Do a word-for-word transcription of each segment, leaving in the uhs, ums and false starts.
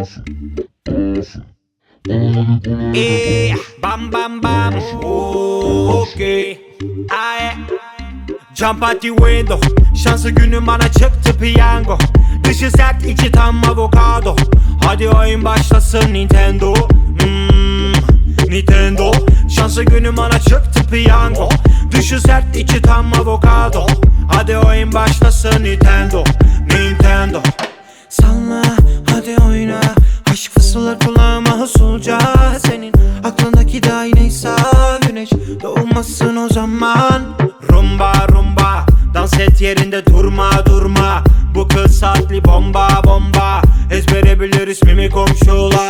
Eh, bam bam bam. Okay. Aye. Jump at the window. Şansı günü bana çıktı piyango. Dışı sert içi tam avokado. Hadi oyun başlasın Nintendo. hmm, Nintendo. Şansı günü bana çıktı piyango. Dışı sert içi tam avokado. Hadi oyun başlasın Nintendo. Nintendo. Salla hadi oyna. Aşk fısıldar kulağıma usulca. Senin aklındaki daha neyse güneş doğmasın o zaman. Rumba rumba. Dans et yerinde durma durma. Bu kız saatli bomba bomba. Ezbere bilir ismimi komşular.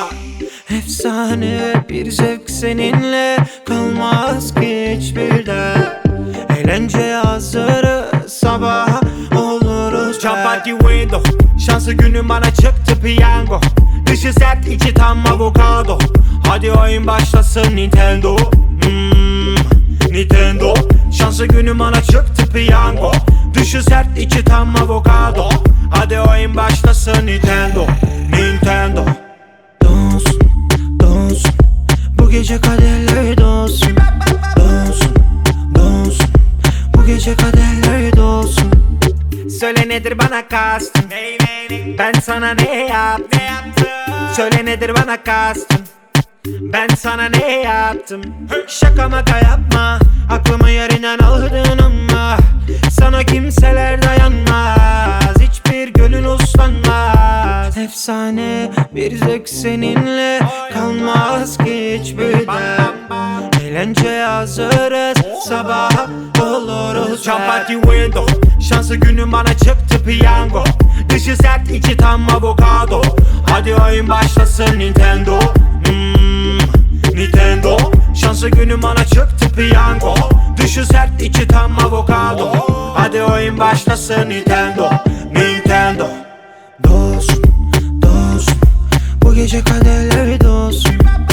Efsane bir zevk seninle kalmaz ki hiçbirden. Eğlence hazırız sabah oluruz. Jump at the window. Şansı günü bana çıktı piyango. Dışı sert içi tam avokado. Hadi oyun başlasın Nintendo. hmm, Nintendo. Şansı günü bana çıktı piyango. Dışı sert içi tam avokado. Hadi oyun başlasın Nintendo. Nintendo. Dolsun, dolsun. Bu gece kaderler dolsun. Dolsun, dolsun. Bu gece kaderler dolsun. Söyle nedir bana kastın? Ben sana ne yaptım? Söyle nedir bana kastın? Ben sana ne yaptım? Şaka maka yapma. Aklımı yerinden aldın ama sana kimseler dayanmaz. Hiçbir gönül uslanmaz. Efsane bir zevk seninle kalmaz ki hiçbirden. Eğlence hazırız sabah oluruz. Jump at the window. Şansı günü bana çıktı piyango. Dışı sert içi tam avokado. Hadi oyun başlasın Nintendo. hmm, Nintendo. Şansı günü bana çıktı piyango. Dışı sert içi tam avokado. Hadi oyun başlasın Nintendo. Nintendo. Dolsun, dolsun. Bu gece kaderleri dolsun.